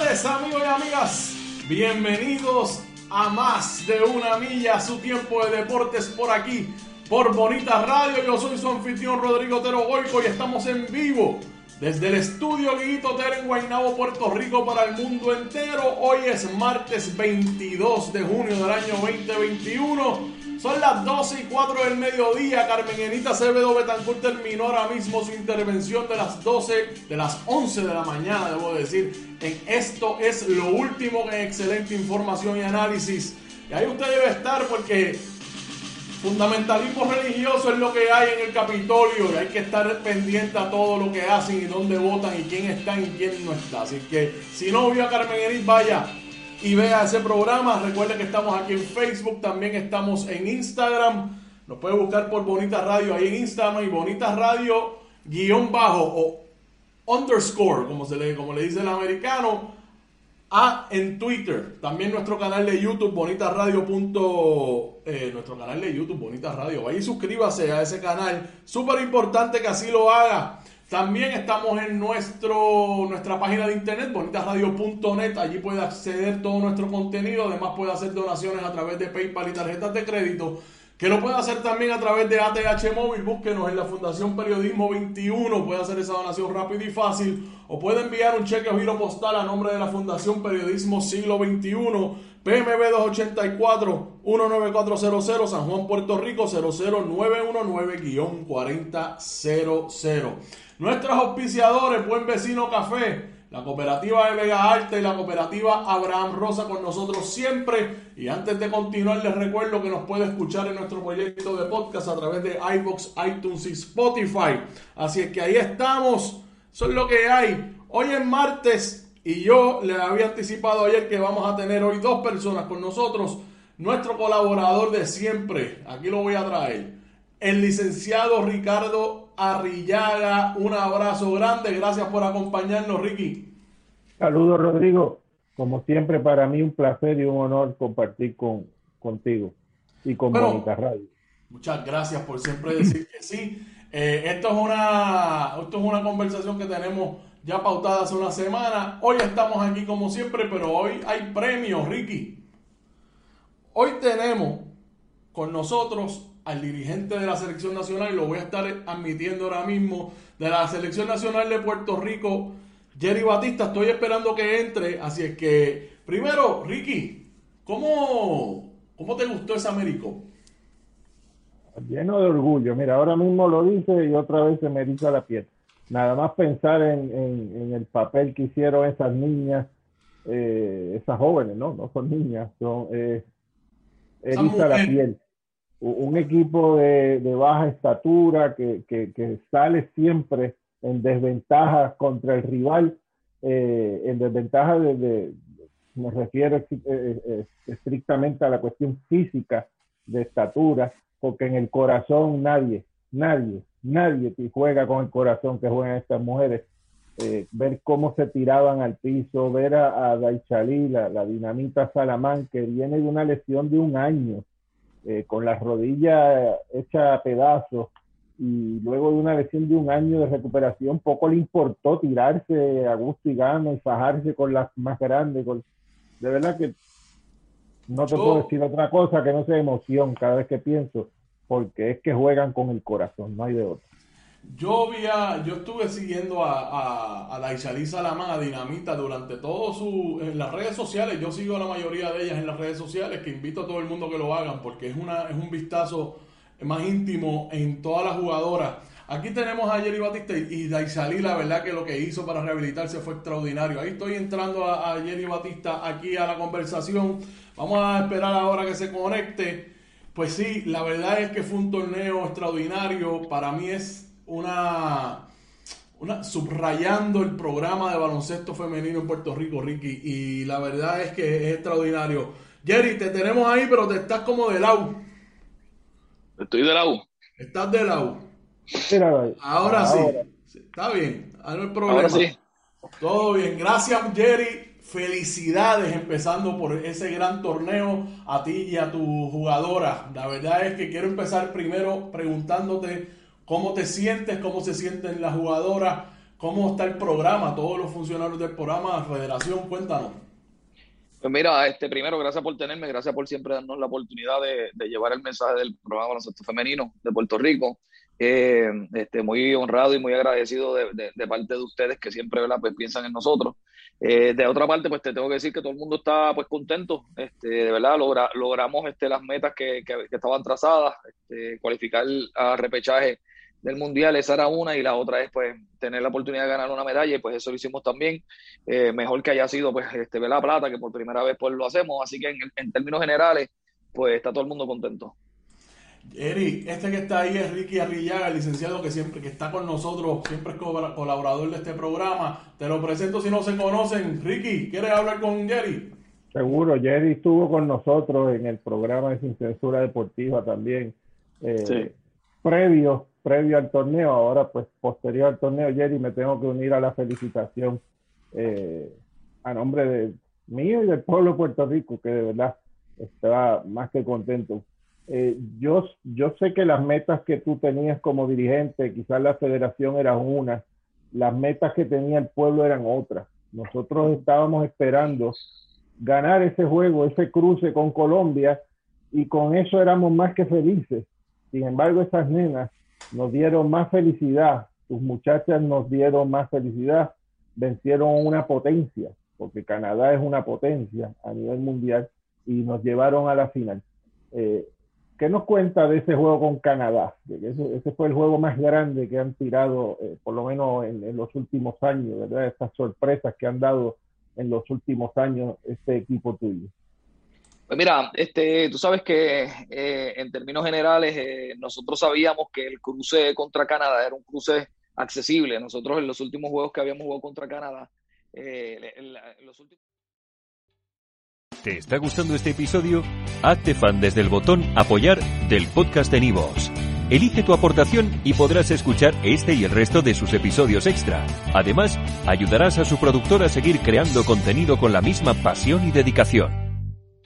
tardes, amigos y amigas. Bienvenidos a Más de una Milla, su tiempo de deportes por aquí, por Bonita Radio. Yo soy su anfitrión Rodrigo Otero Goico y estamos en vivo desde el estudio Guiguito Otero en Guaynabo, Puerto Rico, para el mundo entero. Hoy es martes 22 de junio del año 2021. Son las 12:04 del mediodía. Carmen Enita Acevedo Betancourt terminó ahora mismo su intervención de las 11 de la mañana, debo decir, en Esto es lo último, en excelente información y análisis. Y ahí usted debe estar porque fundamentalismo religioso es lo que hay en el Capitolio y hay que estar pendiente a todo lo que hacen y dónde votan y quién está y quién no está. Así que si no vio a Carmen Enita, vaya y vea ese programa. Recuerde que estamos aquí en Facebook, también estamos en Instagram. Nos puede buscar por Bonita Radio ahí en Instagram y Bonita Radio _ o underscore, como le dice el americano, en Twitter. También nuestro canal de YouTube, Bonita Radio. Nuestro canal de YouTube, Bonita Radio. Vaya y suscríbase a ese canal. Súper importante que así lo haga. También estamos en nuestra página de internet, bonitasradio.net. Allí puede acceder a todo nuestro contenido. Además puede hacer donaciones a través de PayPal y tarjetas de crédito, que lo puede hacer también a través de ATH Móvil. Búsquenos en la Fundación Periodismo 21. Puede hacer esa donación rápida y fácil. O puede enviar un cheque o giro postal a nombre de la Fundación Periodismo Siglo XXI, PMB 284-19400, San Juan, Puerto Rico, 00919-4000. Nuestros auspiciadores: Buen Vecino Café, la cooperativa de Vega Alta y la cooperativa Abraham Rosa, con nosotros siempre. Y antes de continuar, les recuerdo que nos puede escuchar en nuestro proyecto de podcast a través de iVoox, iTunes y Spotify. Así es que ahí estamos. Eso es lo que hay. Hoy es martes y yo les había anticipado ayer que vamos a tener hoy dos personas con nosotros. Nuestro colaborador de siempre, aquí lo voy a traer, el licenciado Ricardo Arrillaga. Un abrazo grande, gracias por acompañarnos, Ricky. Saludos, Rodrigo. Como siempre, para mí un placer y un honor compartir contigo y con Bonita Radio. Muchas gracias por siempre decir que sí. Esto es una conversación que tenemos ya pautada hace una semana. Hoy estamos aquí como siempre, pero hoy hay premios, Ricky. Hoy tenemos con nosotros al dirigente de la Selección Nacional, y lo voy a estar admitiendo ahora mismo, de la Selección Nacional de Puerto Rico, Jerry Batista. Estoy esperando que entre, así es que, primero, Ricky, ¿cómo te gustó ese Américo? Lleno de orgullo. Mira, ahora mismo lo dice y otra vez se me eriza la piel. Nada más pensar en el papel que hicieron esas niñas, esas jóvenes, no son niñas, eriza la piel. Un equipo de baja estatura que sale siempre en desventaja contra el rival, en desventaja me refiero estrictamente a la cuestión física de estatura, porque en el corazón nadie juega con el corazón que juegan estas mujeres. Ver cómo se tiraban al piso, ver a Daichali, la dinamita Salamán, que viene de una lesión de un año, con la rodilla hecha a pedazos, y luego de una lesión de un año de recuperación, poco le importó tirarse a gusto y gana y fajarse con las más grandes. De verdad que no te puedo decir otra cosa que no sea emoción cada vez que pienso, porque es que juegan con el corazón, no hay de otra. Yo estuve siguiendo a Daichali Salamán, a Dinamita, durante en las redes sociales. Yo sigo a la mayoría de ellas en las redes sociales, que invito a todo el mundo que lo hagan, porque es un vistazo más íntimo en todas las jugadoras. Aquí tenemos a Jerry Batista y Daichali. La verdad que lo que hizo para rehabilitarse fue extraordinario. Ahí estoy entrando a Jerry Batista aquí a la conversación. Vamos a esperar ahora que se conecte. Pues sí, la verdad es que fue un torneo extraordinario. Para mí es subrayando el programa de baloncesto femenino en Puerto Rico, Ricky, y la verdad es que es extraordinario. Jerry, te tenemos ahí, pero te estás como de lado. Estoy de lado. Estás de lado. Ahora sí. Está bien, no hay problema. Ahora sí. Todo bien. Gracias, Jerry. Felicidades, empezando por ese gran torneo, a ti y a tu jugadora. La verdad es que quiero empezar primero preguntándote cómo te sientes, cómo se sienten las jugadoras ¿Cómo está el programa? Todos los funcionarios del programa, Federación, cuéntanos. Pues mira, primero, gracias por tenerme, gracias por siempre darnos la oportunidad de llevar el mensaje del programa de baloncesto femenino de Puerto Rico. Muy honrado y muy agradecido de parte de ustedes que siempre, ¿verdad?, pues piensan en nosotros. De otra parte, pues te tengo que decir que todo el mundo está pues contento. De verdad, logramos las metas que estaban trazadas, cualificar a repechaje del mundial, esa era una, y la otra es pues tener la oportunidad de ganar una medalla, y pues eso lo hicimos también. Mejor que haya sido pues la plata, que por primera vez pues lo hacemos, así que en términos generales pues está todo el mundo contento. Eri, que está ahí es Ricky Arrillaga, el licenciado que está con nosotros, siempre es colaborador de este programa. Te lo presento si no se conocen. Ricky, ¿quieres hablar con Jerry? Seguro, Jerry estuvo con nosotros en el programa de Sin Censura Deportiva también, Sí. previo al torneo. Ahora pues posterior al torneo, Jerry, me tengo que unir a la felicitación a nombre de mío y del pueblo de Puerto Rico, que de verdad estaba más que contento. Yo sé que las metas que tú tenías como dirigente, quizás la federación era una, las metas que tenía el pueblo eran otras. Nosotros estábamos esperando ganar ese juego, ese cruce con Colombia, y con eso éramos más que felices. Sin embargo, esas nenas nos dieron más felicidad, tus muchachas nos dieron más felicidad, vencieron una potencia, porque Canadá es una potencia a nivel mundial, y nos llevaron a la final. ¿Qué nos cuenta de ese juego con Canadá? Ese fue el juego más grande que han tirado, por lo menos en los últimos años, ¿verdad? Estas sorpresas que han dado en los últimos años este equipo tuyo. Pues mira, tú sabes que en términos generales nosotros sabíamos que el cruce contra Canadá era un cruce accesible. Nosotros en los últimos juegos que habíamos jugado contra Canadá, los últimos... ¿Te está gustando este episodio? Hazte fan desde el botón Apoyar del podcast de Nivos. Elige tu aportación y podrás escuchar este y el resto de sus episodios extra. Además, ayudarás a su productor a seguir creando contenido con la misma pasión y dedicación.